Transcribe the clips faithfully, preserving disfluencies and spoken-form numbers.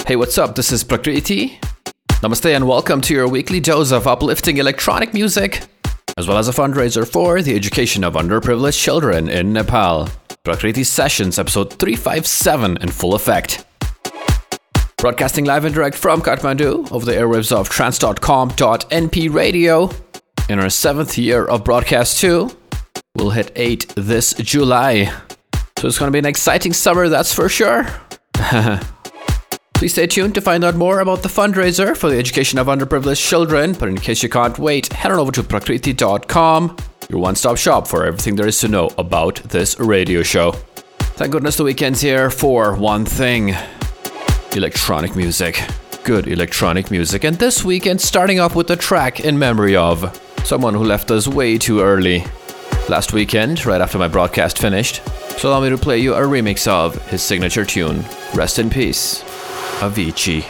Hey, what's up? This is Prakriti. Namaste and welcome to your weekly dose of uplifting electronic music, as well as a fundraiser for the education of underprivileged children in Nepal. Prakriti Sessions, episode three fifty-seven in full effect. Broadcasting live and direct from Kathmandu over the airwaves of trance dot com dot n p radio. In our seventh year of broadcast too. We'll hit eight this July. So it's going to be an exciting summer, that's for sure. Please stay tuned to find out more about the fundraiser for the education of underprivileged children. But in case you can't wait, head on over to prakriti dot com, your one-stop shop for everything there is to know about this radio show. Thank goodness the weekend's here for one thing. Electronic music. Good electronic music. And this weekend, starting off with a track in memory of someone who left us way too early. Last weekend, right after my broadcast finished. So allow me to play you a remix of his signature tune, Rest in Peace, Avicii.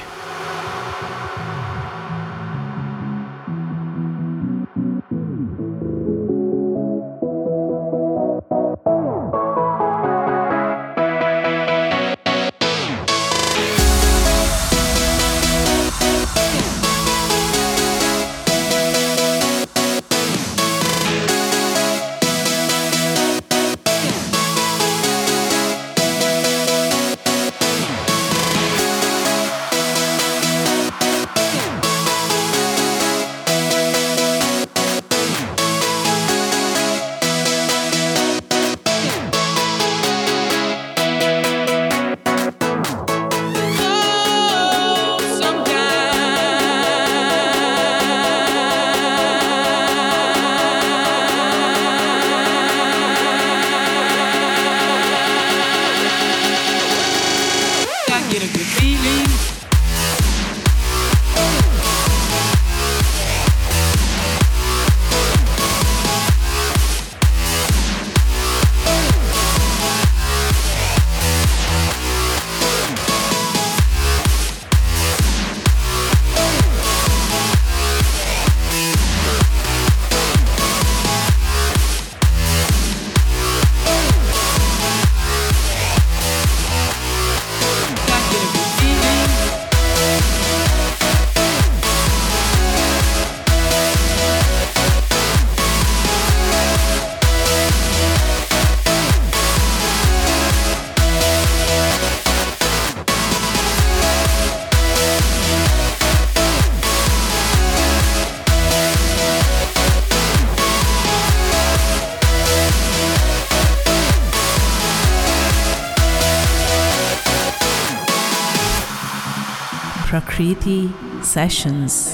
Prakriti Sessions.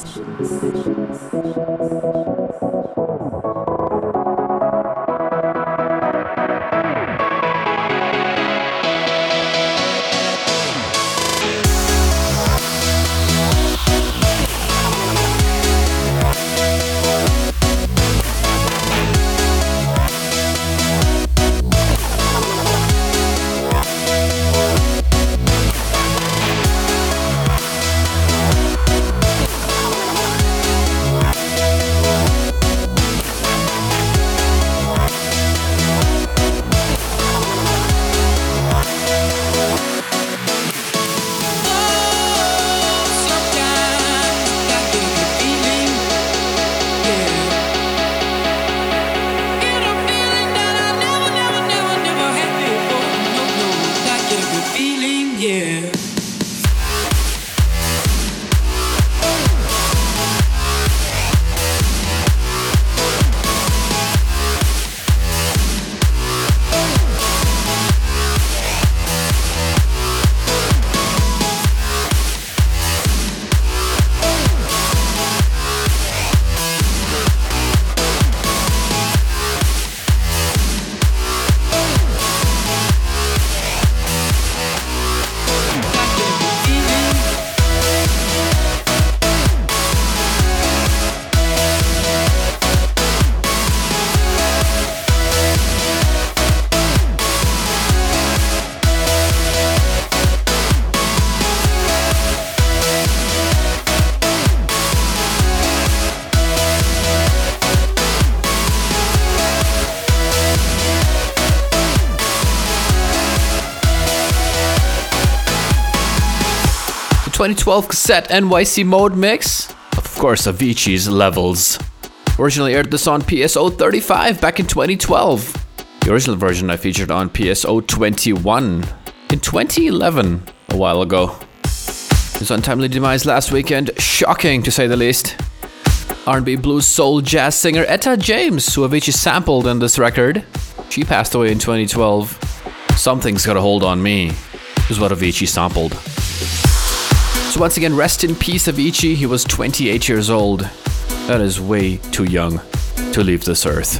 twenty twelve cassette N Y C mode mix. Of course, Avicii's Levels. Originally aired this on P S O thirty-five back in twenty twelve. The original version I featured on P S O twenty-one in twenty eleven, a while ago. His untimely demise last weekend, shocking to say the least. R and B blues soul jazz singer Etta James, who Avicii sampled in this record, she passed away in twenty twelve. Something's Got a Hold on Me is what Avicii sampled. So once again, rest in peace Avicii. He was twenty-eight years old. That is way too young to leave this earth.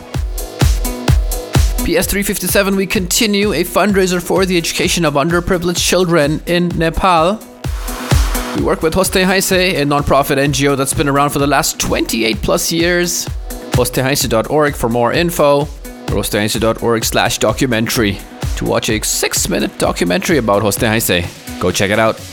P S three fifty-seven, we continue a fundraiser for the education of underprivileged children in Nepal. We work with Hoste Haise, a non-profit N G O that's been around for the last twenty-eight plus years. hoste haise dot org for more info, or hoste haise dot org slash documentary to watch a six-minute documentary about Hoste Haise. Go check it out.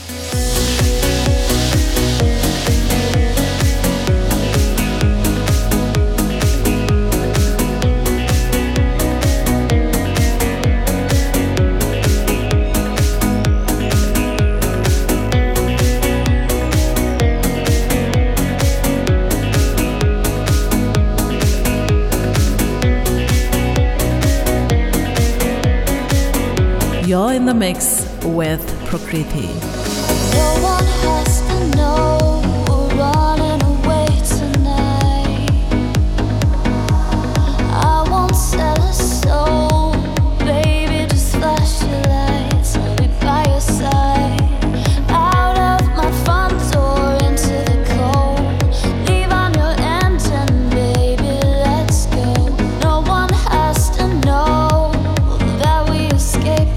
You're in the mix with Prakriti. No one has to know we're running away tonight. I won't sell a soul, baby, just flash your lights. I'll be by your side. Out of my front door into the cold. Leave on your engine, baby, let's go. No one has to know that we escaped.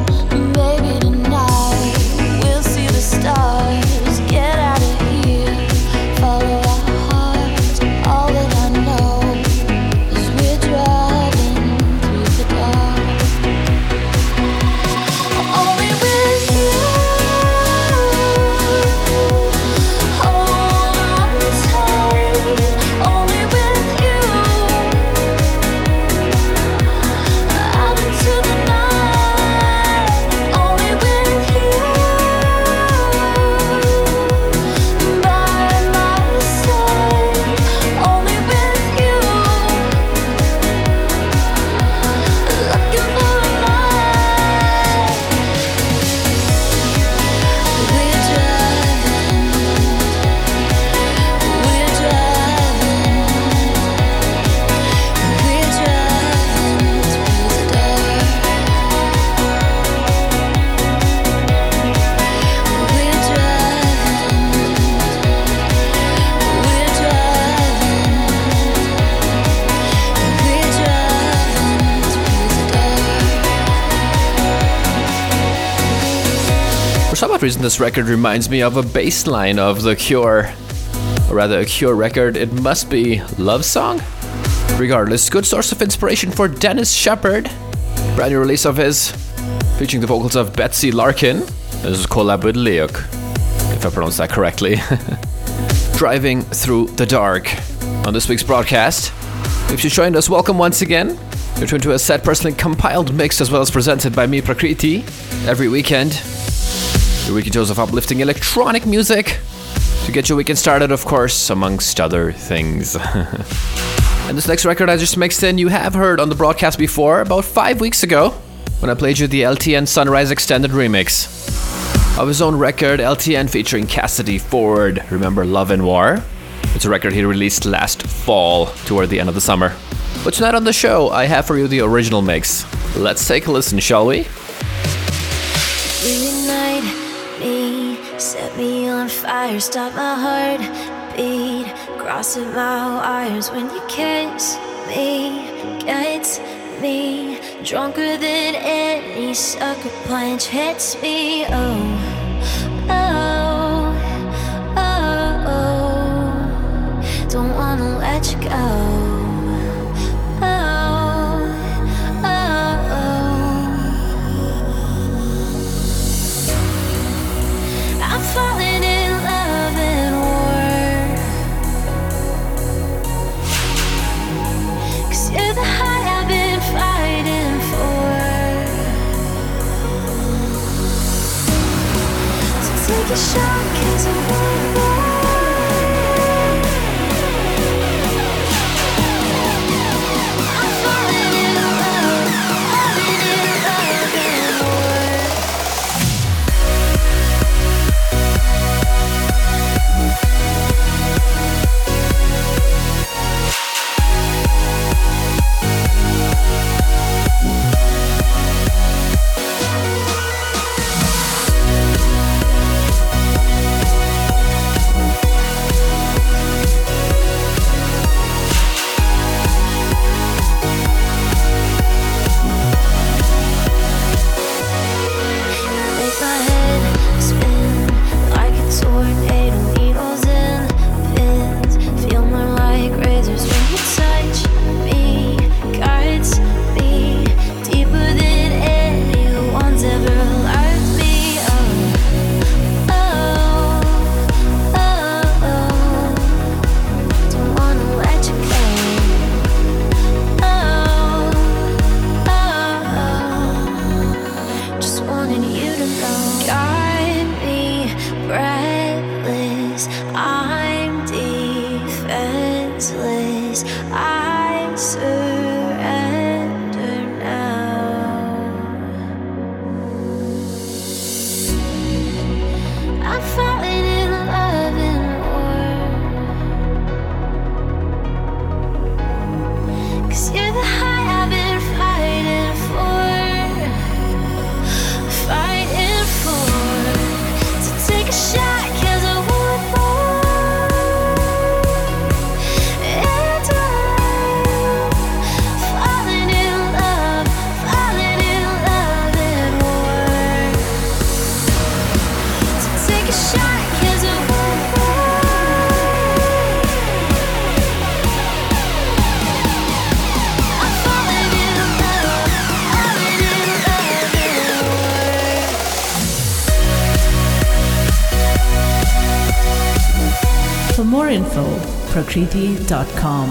Stars, get out of here. some odd reason, this record reminds me of a bass line of The Cure. Or rather, a Cure record. It must be Love Song? Regardless, good source of inspiration for Dennis Sheperd. Brand new release of his, featuring the vocals of Betsy Larkin. This is collab with Leuk, if I pronounced that correctly. Driving Through the Dark. On this week's broadcast, if you joined us, welcome once again. You're tuned to a set personally compiled mix as well as presented by me, Prakriti, every weekend. Your weekly dose of uplifting electronic music to get your weekend started, of course, amongst other things. And this next record I just mixed in, you have heard on the broadcast before, about five weeks ago, when I played you the L T N Sunrise Extended remix of his own record, L T N featuring Cassidy Ford. Remember Love and War? It's a record he released last fall, toward the end of the summer. But tonight on the show, I have for you the original mix. Let's take a listen, shall we? Reignite me, set me on fire, stop my heartbeat, crossing my wires when you kiss me, gets me drunker than any sucker punch hits me. Oh, oh, oh, oh, don't wanna let you go. Falling in love and war, 'cause you're the high I've been fighting for. So take a shot, 'cause I want more. I'm falling in love, falling in love and war. For more info, prakriti dot com.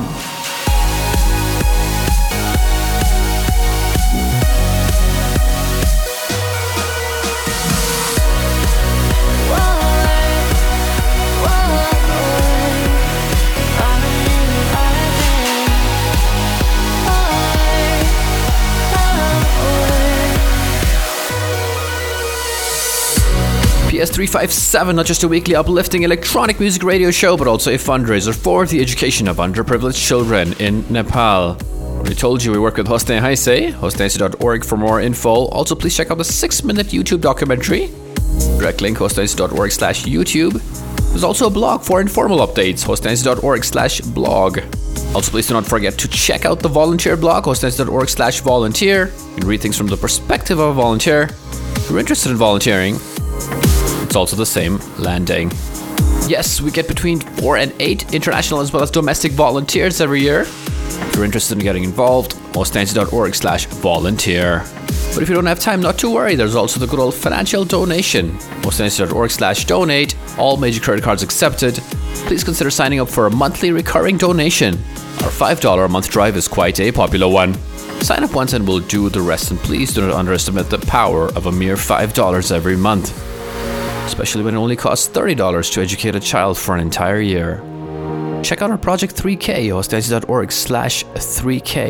P S three fifty-seven, not just a weekly uplifting electronic music radio show, but also a fundraiser for the education of underprivileged children in Nepal. We told you we work with Hostin Haise, hostin dot org for more info. Also, please check out the six-minute YouTube documentary. Direct link, hostin dot org slash YouTube. There's also a blog for informal updates, hostin dot org slash blog. Also, please do not forget to check out the volunteer blog, hostin dot org slash volunteer. You can read things from the perspective of a volunteer. If you're interested in volunteering, It's also the same landing. Yes, we get between four and eight international as well as domestic volunteers every year. If you're interested in getting involved, mostfancy.org slash volunteer. But if you don't have time, not to worry, there's also the good old financial donation. mostfancy.org slash donate, all major credit cards accepted. Please consider signing up for a monthly recurring donation. Our five dollars a month drive is quite a popular one. Sign up once and we'll do the rest, and please do not underestimate the power of a mere five dollars every month. Especially when it only costs thirty dollars to educate a child for an entire year. Check out our Project three K, mostfancy.org slash 3K.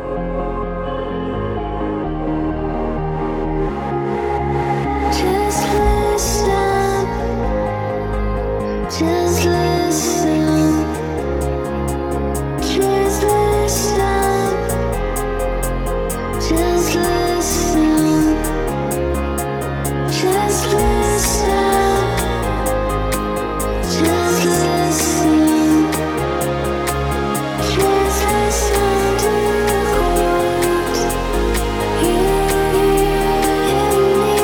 Just listen, just listen, just listen, just listen, just listen, just listen, just listen to the chords. Hear in me.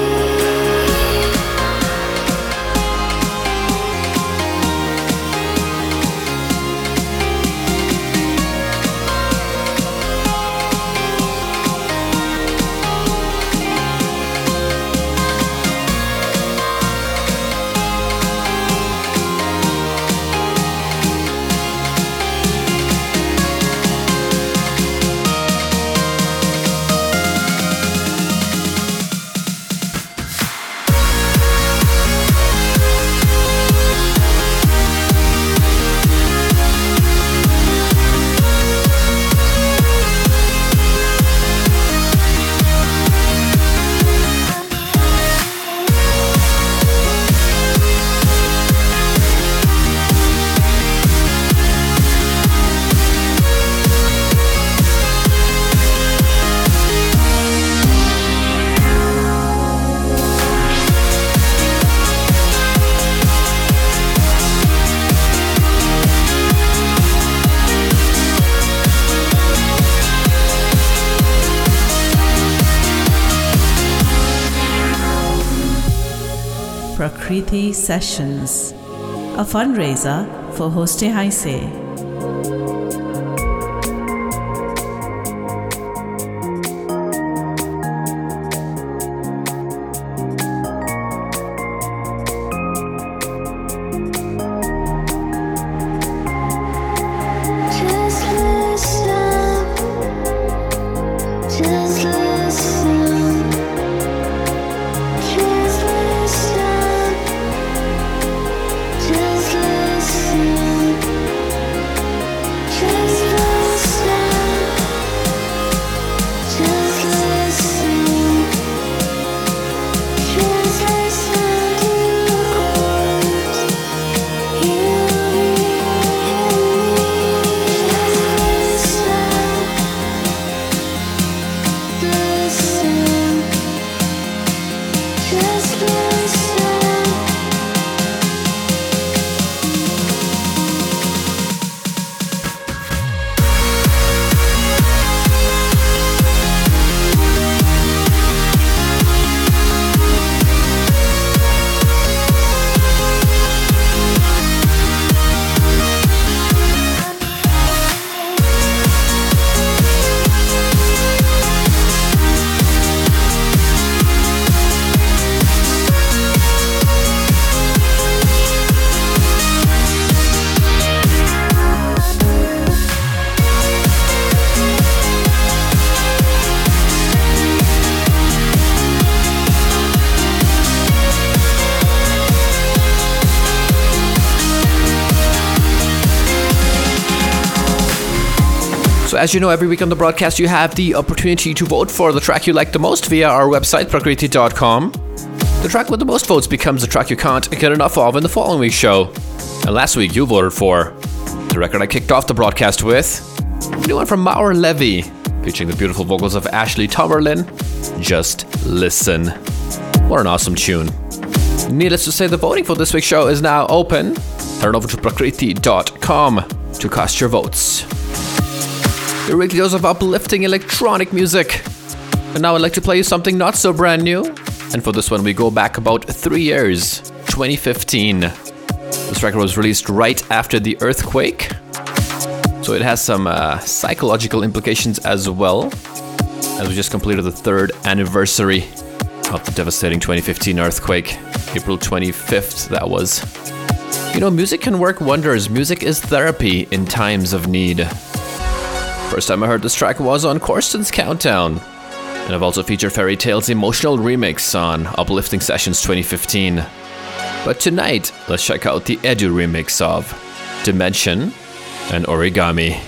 Prakriti Sessions, a fundraiser for Hoste Haise. Just listen, just listen, just listen, just listen, just listen, just listen, just listen to the chords. Hear in me. Just listen, just listen. So as you know, every week on the broadcast, you have the opportunity to vote for the track you like the most via our website, prakriti dot com. The track with the most votes becomes the track you can't get enough of in the following week's show. And last week, you voted for the record I kicked off the broadcast with, a new one from Maor Levi, featuring the beautiful vocals of Ashley Tomerlin, Just Listen. What an awesome tune. Needless to say, the voting for this week's show is now open. Head on over to prakriti dot com to cast your votes. Your weekly dose of uplifting electronic music. And now I'd like to play you something not so brand new. And for this one, we go back about three years, twenty fifteen. This record was released right after the earthquake, so it has some uh, psychological implications as well, as we just completed the third anniversary of the devastating twenty fifteen earthquake. April twenty-fifth, that was. You know, music can work wonders. Music is therapy in times of need. First time I heard this track was on Corsten's Countdown. And I've also featured Fairy Tale's emotional remix on Uplifting Sessions twenty fifteen. But tonight, let's check out the Edu remix of Dimension and Origami.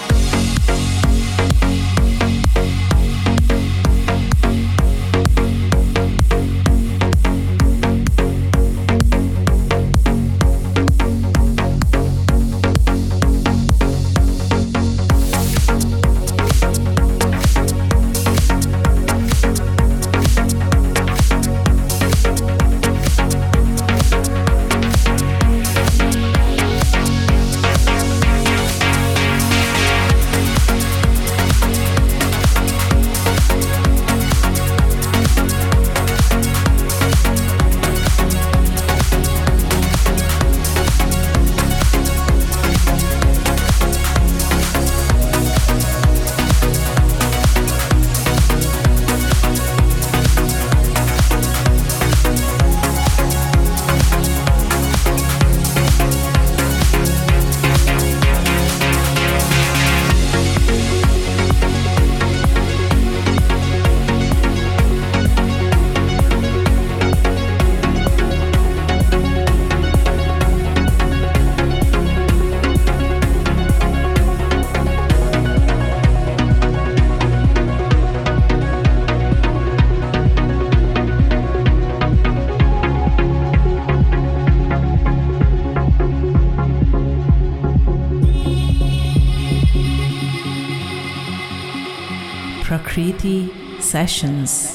Prakriti Sessions.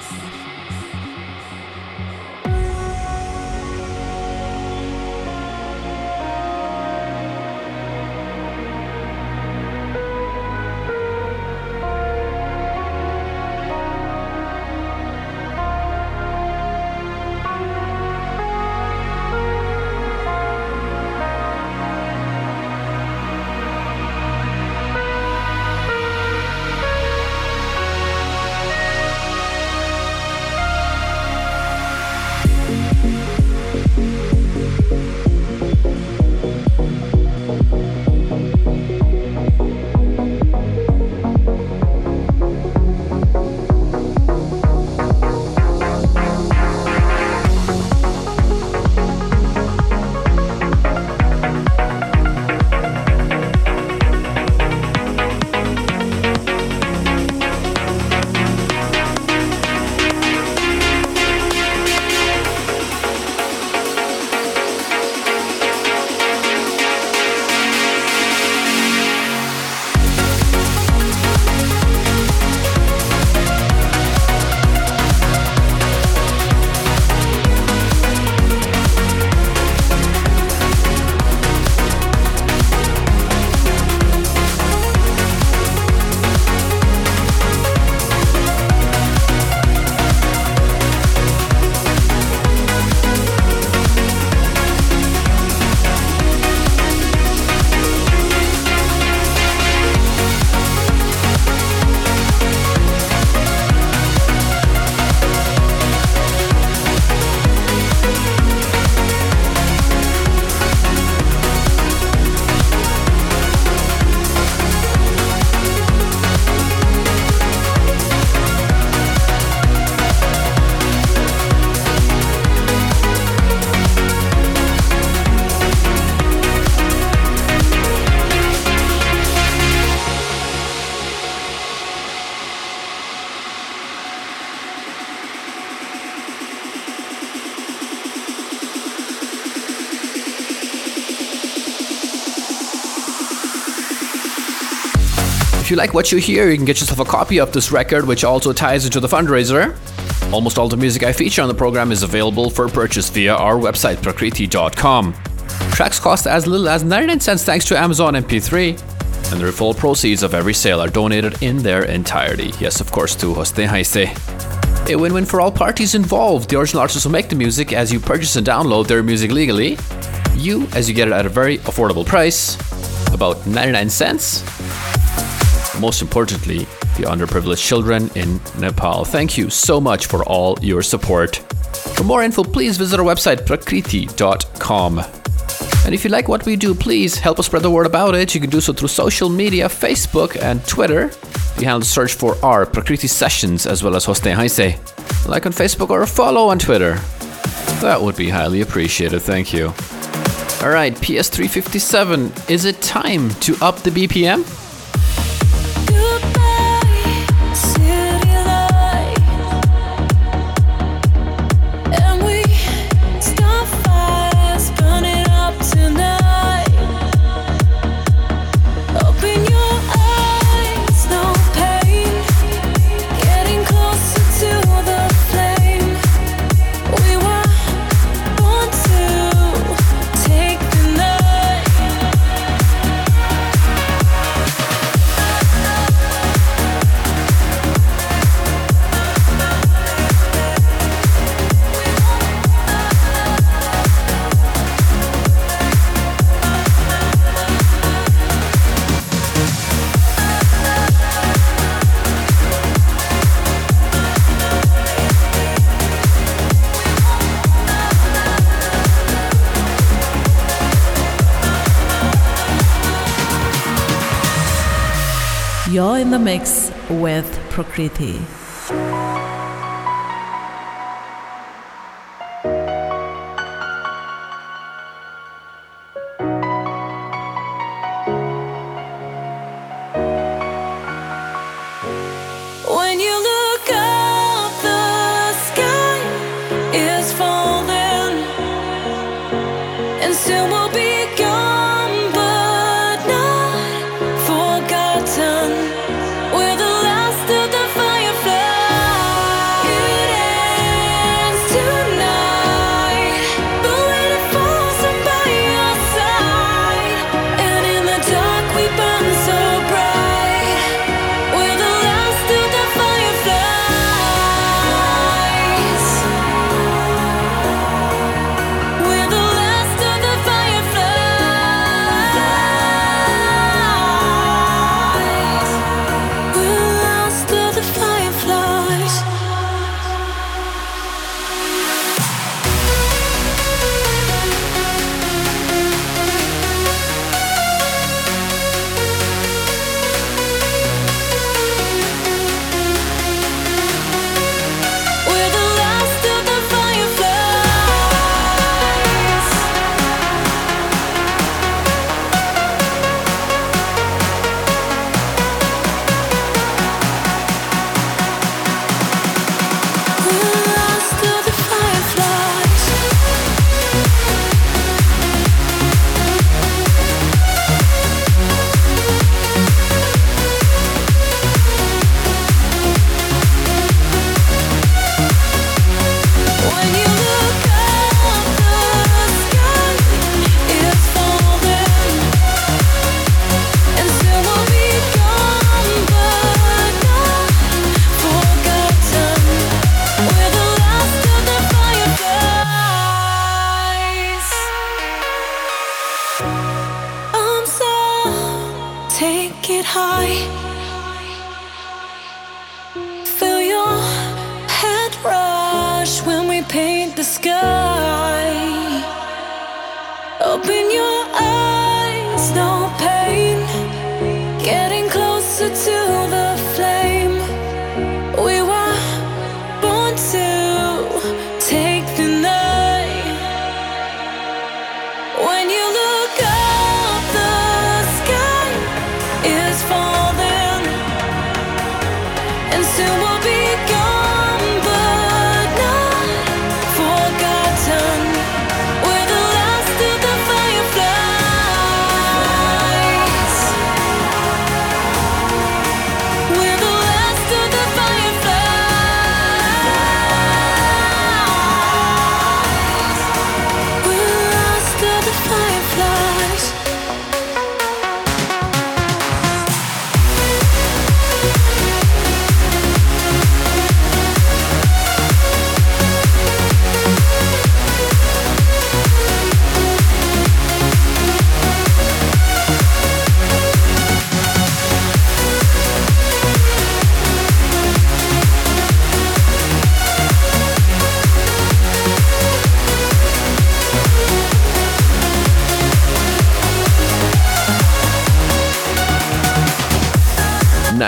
If you like what you hear, you can get yourself a copy of this record, which also ties into the fundraiser. Almost all the music I feature on the program is available for purchase via our website, prakriti dot com. Tracks cost as little as ninety-nine cents thanks to Amazon M P three, and the full proceeds of every sale are donated in their entirety. Yes, of course, to Hoste Haise. A win-win for all parties involved. The original artists will make the music as you purchase and download their music legally. You, as you get it at a very affordable price, about ninety-nine cents. Most importantly, the underprivileged children in Nepal. Thank you so much for all your support. For more info, please visit our website, prakriti dot com. And if you like what we do, please help us spread the word about it. You can do so through social media, Facebook and Twitter. You can search for our Prakriti Sessions as well as Hoste Haise. Like on Facebook or follow on Twitter. That would be highly appreciated. Thank you. Alright, P S three fifty-seven. Is it time to up the B P M? You're in the mix with Prakriti. When you look up, the sky is falling, and soon we'll be gone, but not forgotten. We're the last of the fireflies. It ends tonight, but when it falls, I'm by your side, and in the dark we burn so bright. We're the last of the fireflies. We're the last of the fireflies. We're the last of the fireflies. We're the last of the fireflies. We're the last of the fireflies. When you look up, the sky is falling, and soon we'll be gone, but not forgotten. We're the last of the fireflies. I'm so take it high. Feel your head rush when we paint the sky. Open your eyes, no pain. Getting closer to the flame. We were born to take the night. When you look up, the sky is falling, and soon we'll be gone, but not forgotten.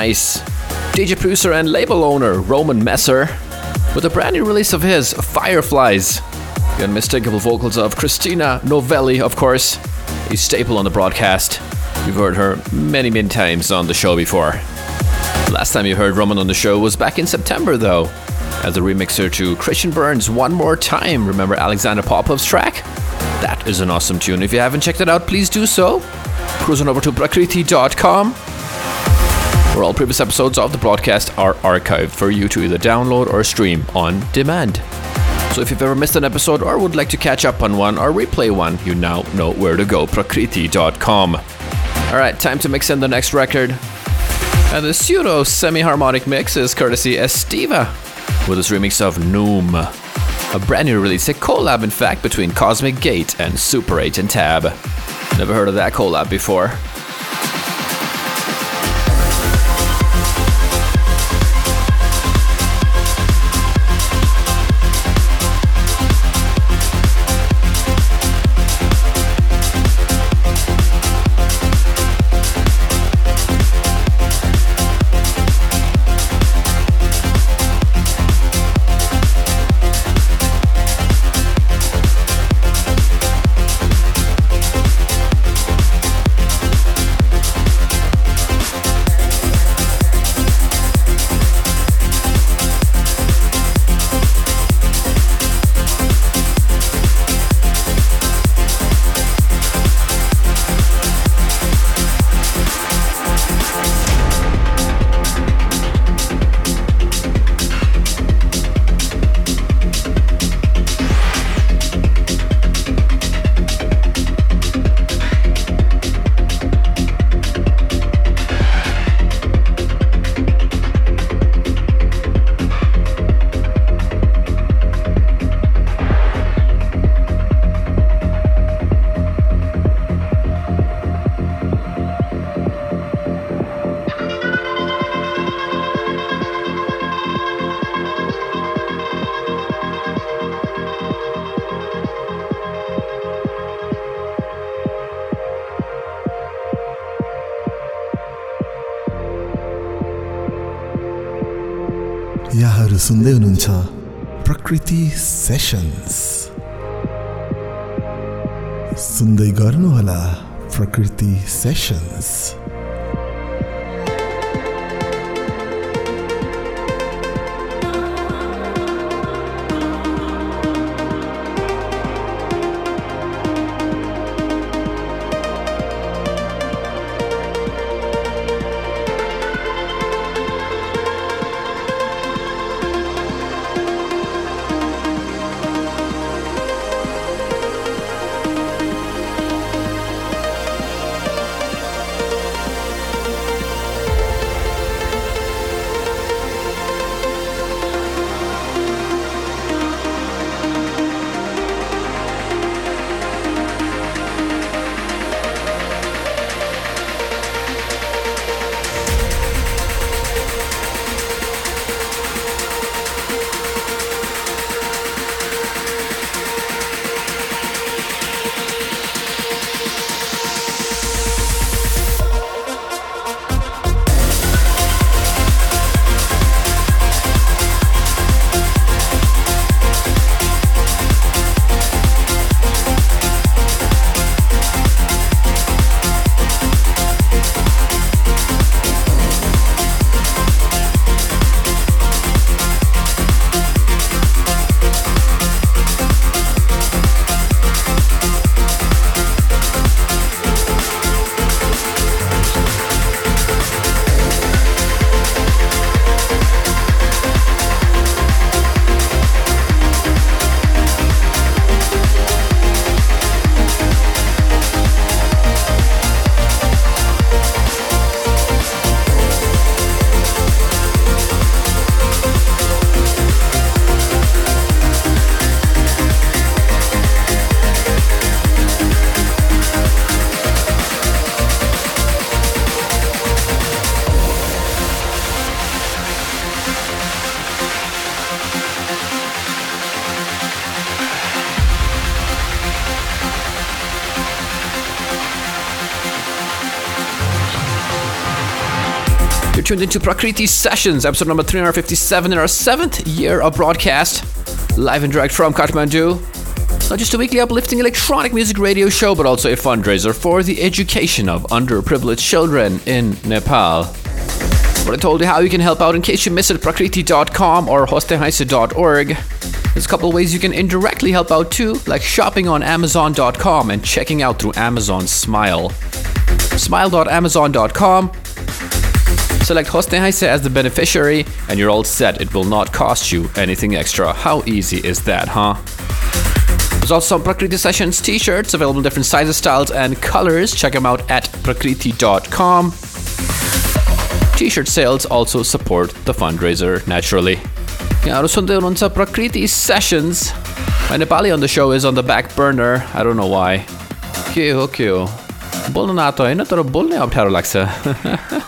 Nice. D J producer and label owner Roman Messer with a brand new release of his, Fireflies. The unmistakable vocals of Christina Novelli, of course, a staple on the broadcast. You've heard her many, many times on the show before. The last time you heard Roman on the show was back in September, though, as a remixer to Christian Burns' One More Time. Remember Alexander Popov's track? That is an awesome tune. If you haven't checked it out, please do so. Cruise on over to prakriti dot com, where all previous episodes of the broadcast are archived for you to either download or stream on demand. So if you've ever missed an episode or would like to catch up on one or replay one, you now know where to go, prakriti dot com. Alright, time to mix in the next record. And the pseudo semi-harmonic mix is courtesy Estiva with his remix of Noom. A brand new release, a collab in fact, between Cosmic Gate and Super eight and Tab. Never heard of that collab before. यहाँहरू सुन्दै हुनुहुन्छ प्रकृति sessions. सुन्दै गर्नुहोला Prakriti sessions. tuned into Prakriti Sessions, episode number three hundred fifty-seven in our seventh year of broadcast, live and direct from Kathmandu. Not just a weekly uplifting electronic music radio show, but also a fundraiser for the education of underprivileged children in Nepal. But I told you how you can help out in case you miss it, prakriti dot com or hostehaise dot org. There's a couple of ways you can indirectly help out too, like shopping on amazon dot com and checking out through Amazon Smile. smile dot amazon dot com. Select Hostehaise as the beneficiary and you're all set. It will not cost you anything extra. How easy is that, huh? There's also some Prakriti Sessions t-shirts available in different sizes, styles, and colors. Check them out at prakriti dot com. T-shirt sales also support the fundraiser, naturally. यहाँहरु सुन्दै हुनुहुन्छ Prakriti Sessions. My Nepali on the show is on the back burner. I don't know why. के हो के हो बोल्न नातो हैन तर बोल्नै अप्ठ्यारो लाग्छ.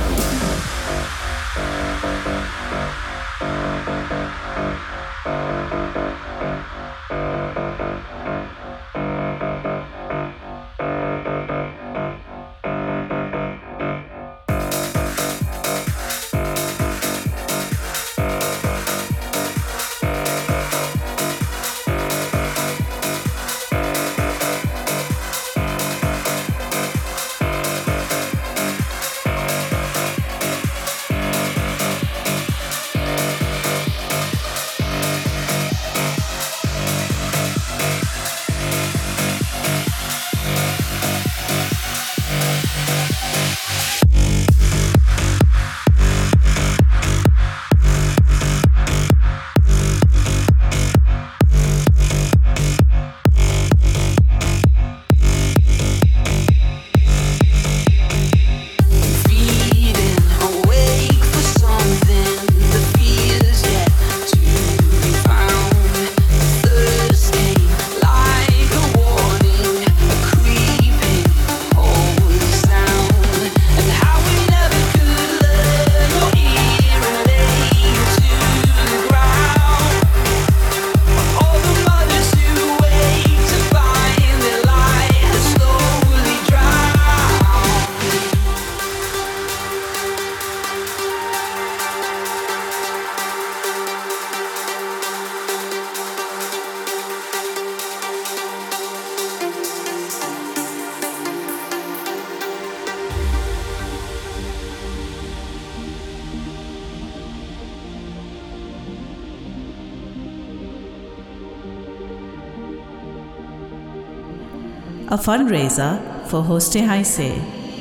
A fundraiser for Hostehaise.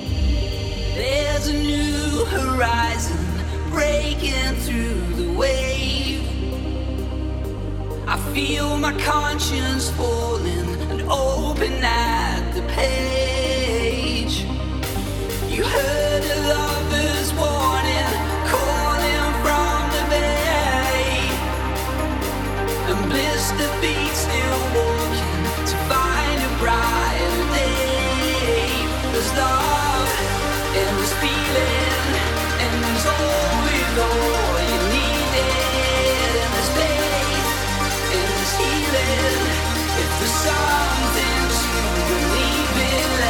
There's a new horizon breaking through the wave. I feel my conscience falling and open at the page. You heard a lover's warning calling from the bay, and blister feet still walking to find a brighter day. There's love and there's feeling and there's always all you needed, and there's faith and there's healing if there's something to believe in.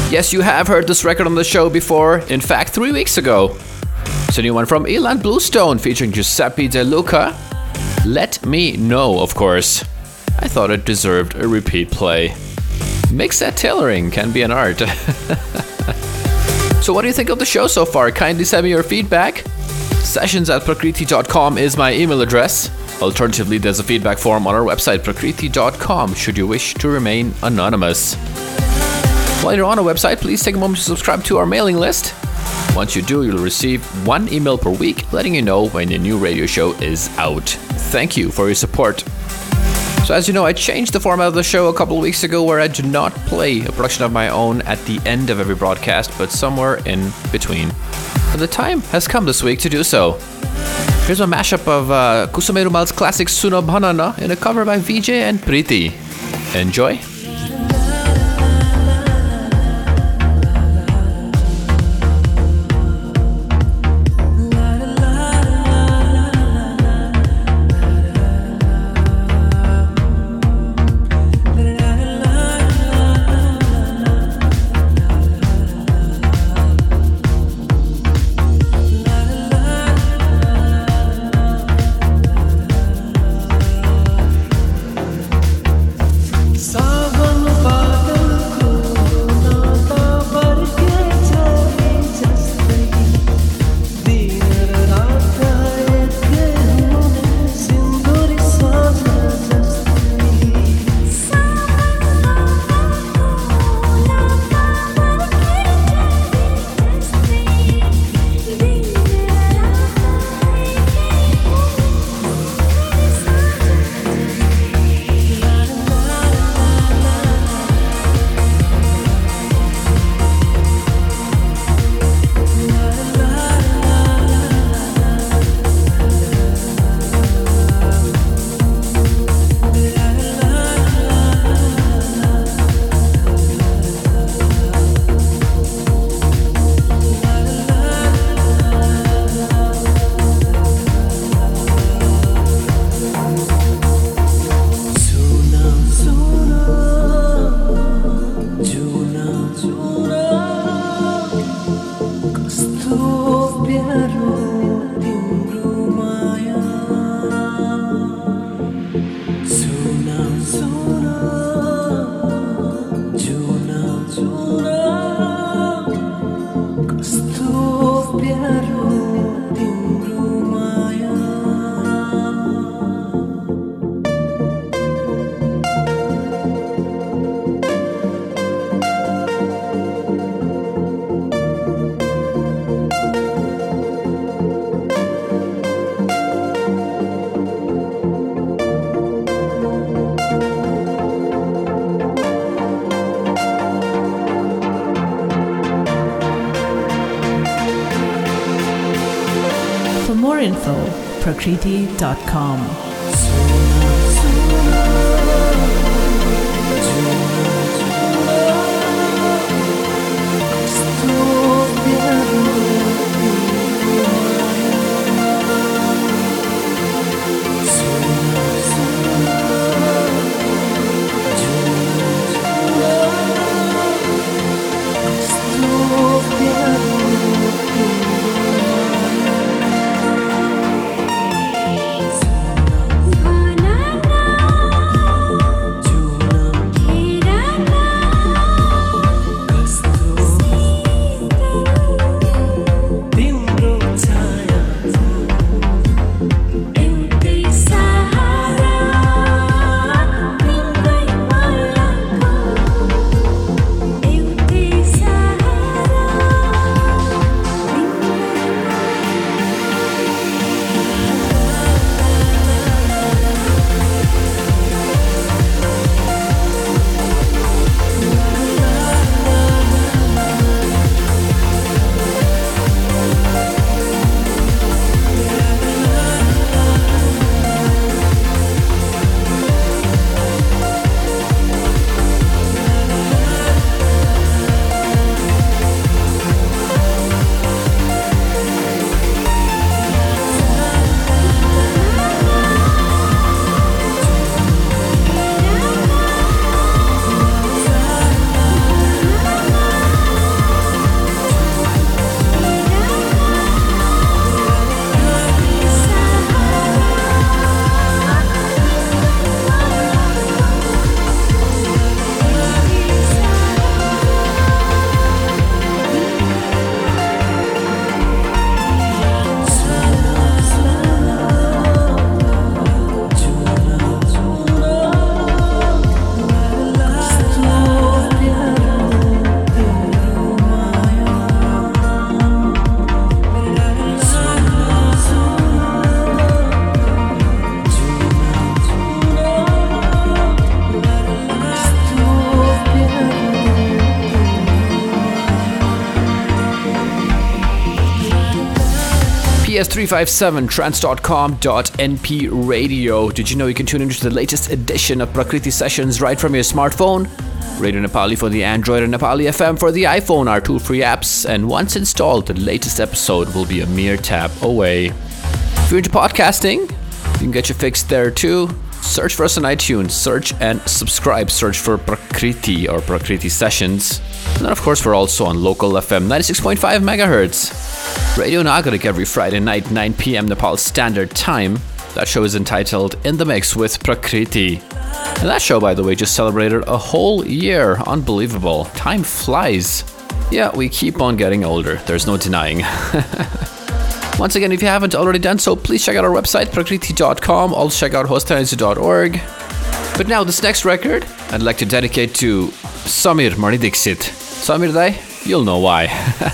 Yes, you have heard this record on the show before. In fact, three weeks ago. It's a new one from Ilan Bluestone featuring Giuseppe De Luca. Let Me Know, of course. I thought it deserved a repeat play. Mix-set tailoring can be an art. So what do you think of the show so far? Kindly send me your feedback. Sessions at prakriti dot com is my email address. Alternatively, there's a feedback form on our website, prakriti dot com, should you wish to remain anonymous. While you're on our website, please take a moment to subscribe to our mailing list. Once you do, you'll receive one email per week letting you know when a new radio show is out. Thank you for your support. So as you know, I changed the format of the show a couple of weeks ago where I do not play a production of my own at the end of every broadcast, but somewhere in between. And the time has come this week to do so. Here's a mashup of uh, Kusume Rumal's classic Suno Banana in a cover by Vijay and Preeti. Enjoy. more info, prakriti dot com. Bye. P S three fifty-seven trance dot com dot N P radio. Did you know you can tune into the latest edition of Prakriti Sessions right from your smartphone? Radio Nepali for the Android and Nepali F M for the iPhone are two free apps, and once installed, the latest episode will be a mere tap away. If you're into podcasting, you can get your fix there too. Search for us on iTunes, search and subscribe, search for Prakriti or Prakriti Sessions. And then of course we're also on local F M ninety-six point five megahertz. Radio Nagarik every Friday night, nine p.m. Nepal Standard Time. That show is entitled In the Mix with Prakriti. And that show, by the way, just celebrated a whole year. Unbelievable. Time flies. Yeah, we keep on getting older. There's no denying. Once again, if you haven't already done so, please check out our website, prakriti dot com. Also check out hostehaise dot org. But now, this next record, I'd like to dedicate to Samir Maridixit. Samir Dai, you'll know why.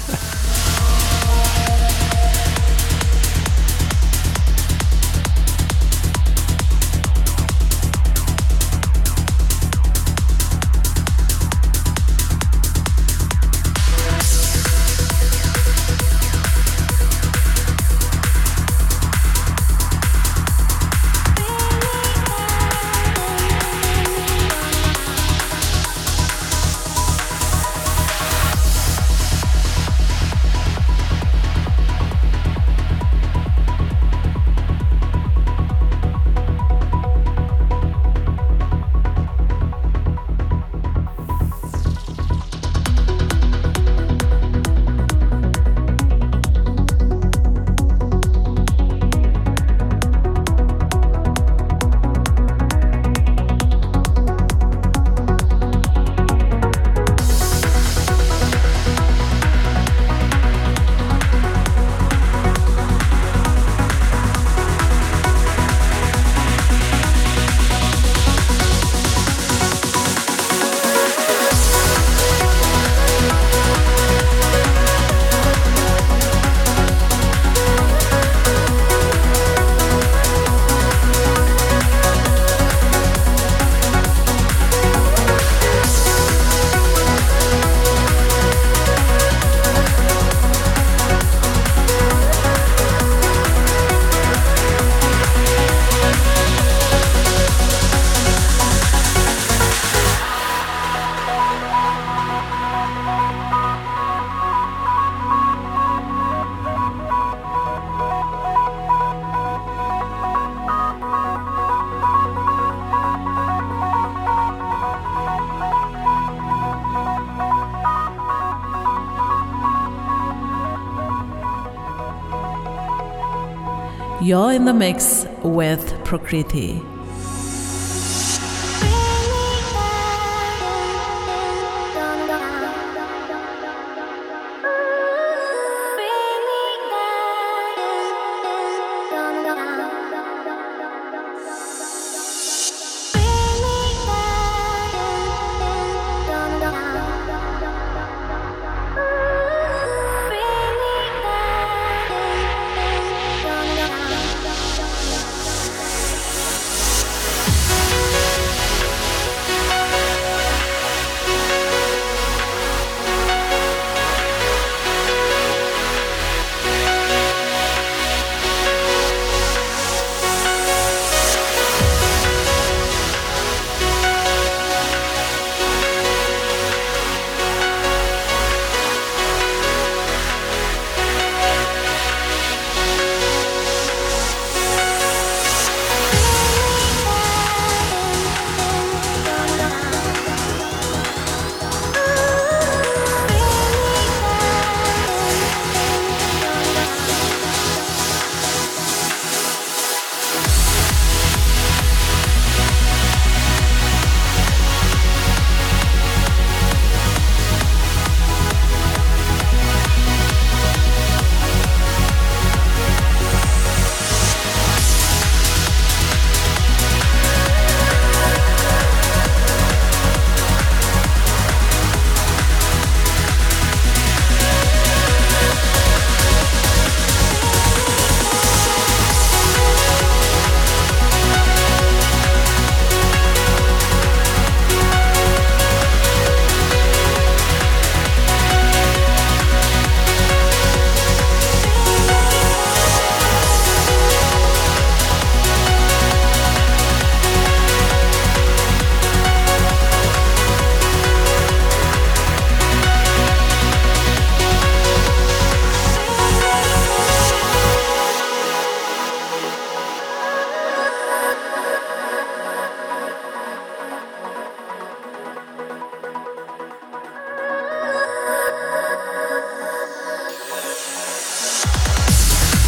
You're in the mix with Prakriti.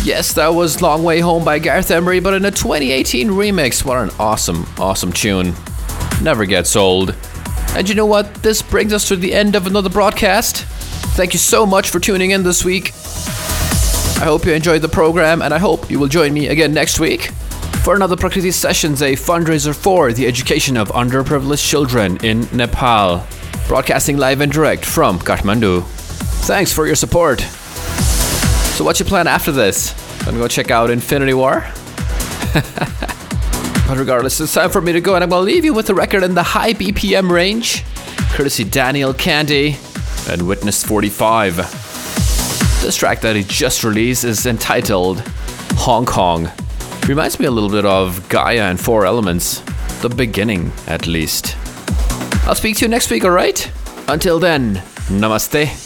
Yes, that was Long Way Home by Garth Emery, but in a twenty eighteen remix. What an awesome, awesome tune. Never gets old. And you know what? This brings us to the end of another broadcast. Thank you so much for tuning in this week. I hope you enjoyed the program, and I hope you will join me again next week for another Prakriti Sessions, a fundraiser for the education of underprivileged children in Nepal. Broadcasting live and direct from Kathmandu. Thanks for your support. So what's your plan after this? Gonna go check out Infinity War? But regardless, it's time for me to go, and I'm gonna leave you with a record in the high B P M range, courtesy Daniel Candy and Witness forty-five. This track that he just released is entitled Hong Kong. Reminds me a little bit of Gaia and Four Elements, the beginning at least. I'll speak to you next week, alright? Until then, namaste.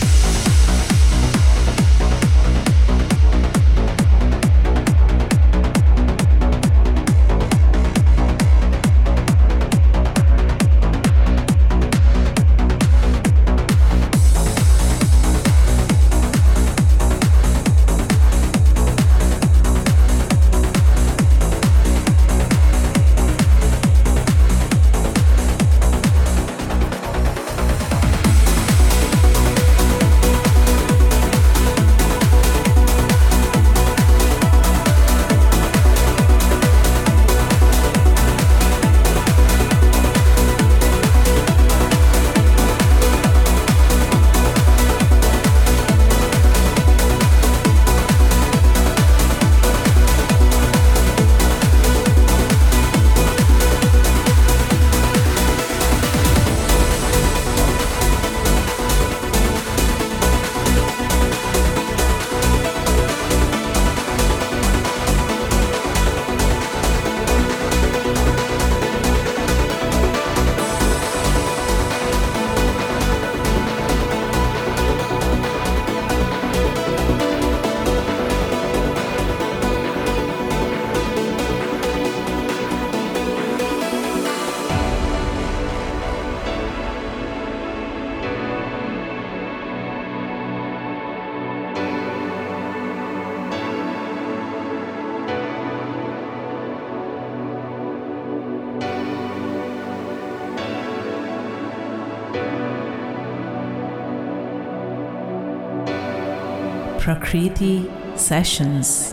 Prakriti Sessions.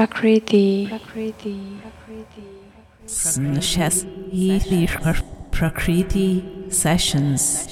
Prakriti. Prakriti. Shes Yishkar Prakriti Sessions.